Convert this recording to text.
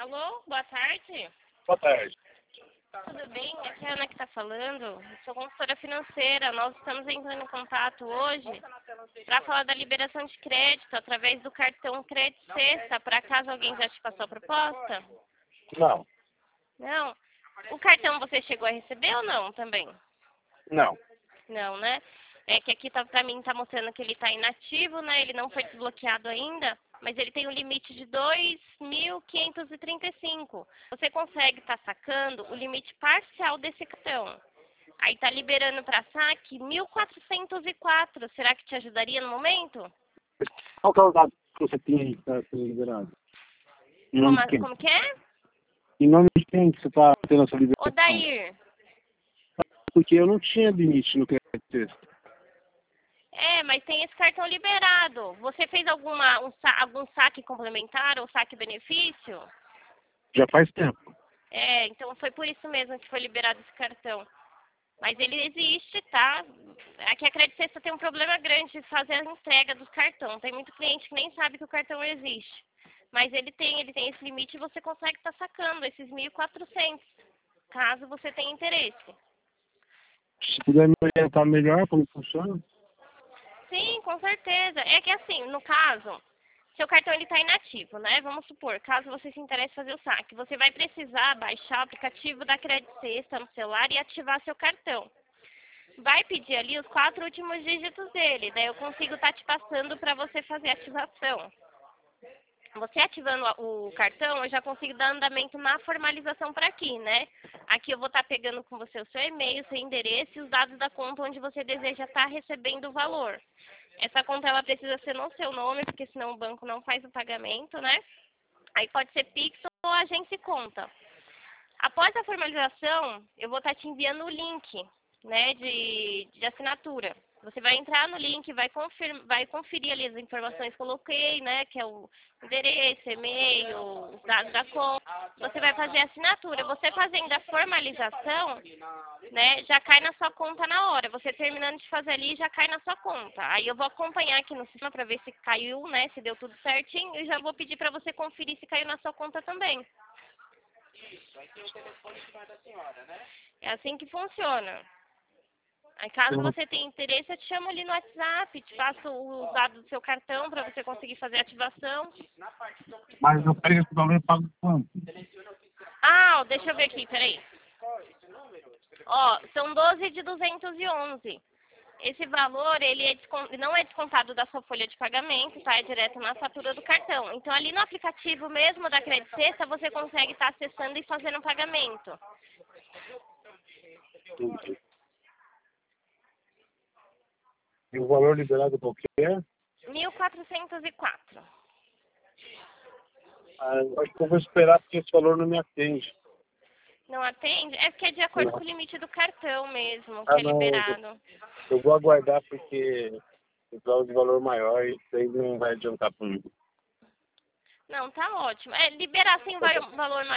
Alô, boa tarde. Boa tarde. Tudo bem? Aqui é a Ana que está falando. Eu sou consultora financeira. Nós estamos entrando em contato hoje para falar da liberação de crédito através do cartão Crédito Sexta, para caso alguém já te passou a proposta. Não. Não? O cartão você chegou a receber ou não também? Não. Não, né? É que aqui para mim está mostrando que ele está inativo, né? Ele não foi desbloqueado ainda, mas ele tem um limite de 2.535. Você consegue estar sacando o limite parcial desse cartão. Aí está liberando para saque 1.404. Será que te ajudaria no momento? Qual que é o dado que você tem aí para ser liberado? Em nome de quem? Como que é? Em nome de quem que você está tendo essa liberação? Odair. Porque eu não tinha limite no crédito sexta. É, mas tem esse cartão liberado. Você fez algum saque complementar ou saque benefício? Já faz tempo. É, então foi por isso mesmo que foi liberado esse cartão. Mas ele existe, tá? Aqui a Crédito Sexta tem um problema grande de fazer a entrega dos cartões. Tem muito cliente que nem sabe que o cartão existe. Mas ele tem esse limite e você consegue estar sacando esses 1.400, caso você tenha interesse. Se puder me orientar melhor como funciona. Sim, com certeza. É que assim, no caso, seu cartão está inativo, né? Vamos supor, caso você se interesse em fazer o saque, você vai precisar baixar o aplicativo da Crédito Sexta no celular e ativar seu cartão. Vai pedir ali os 4 últimos dígitos dele, daí eu consigo estar te passando para você fazer a ativação. Você ativando o cartão, eu já consigo dar andamento na formalização para aqui, né? Aqui eu vou estar pegando com você o seu e-mail, seu endereço e os dados da conta onde você deseja estar recebendo o valor. Essa conta ela precisa ser no seu nome, porque senão o banco não faz o pagamento, né? Aí pode ser Pix ou agência conta. Após a formalização, eu vou estar te enviando o link, né, de assinatura. Você vai entrar no link, vai conferir ali as informações que coloquei, né, que é o endereço, e-mail, os dados da conta. Você vai fazer a assinatura. Você fazendo a formalização, né, já cai na sua conta na hora. Você terminando de fazer ali, já cai na sua conta. Aí eu vou acompanhar aqui no sistema para ver se caiu, né, se deu tudo certinho. E já vou pedir para você conferir se caiu na sua conta também. Isso, aí tem o telefone que vai da senhora, né? É assim que funciona. Aí caso você tenha interesse, eu te chamo ali no WhatsApp, te passo os dados do seu cartão para você conseguir fazer a ativação. Mas eu pego esse valor e pago quanto? Ah, deixa eu ver aqui, peraí. Ó, são 12 de 211. Esse valor, ele não é descontado da sua folha de pagamento, tá? É direto na fatura do cartão. Então, ali no aplicativo mesmo da Crédito Sexta, você consegue estar acessando e fazendo o pagamento. Entendi. E o valor liberado qual que é? 1.404. Eu acho que eu vou esperar porque esse valor não me atende. Não atende? É porque é de acordo com o limite do cartão mesmo, que é Não, liberado. eu vou aguardar porque eu precisava de valor maior e isso aí não vai adiantar para mim. Não, tá ótimo. É, liberar sem valor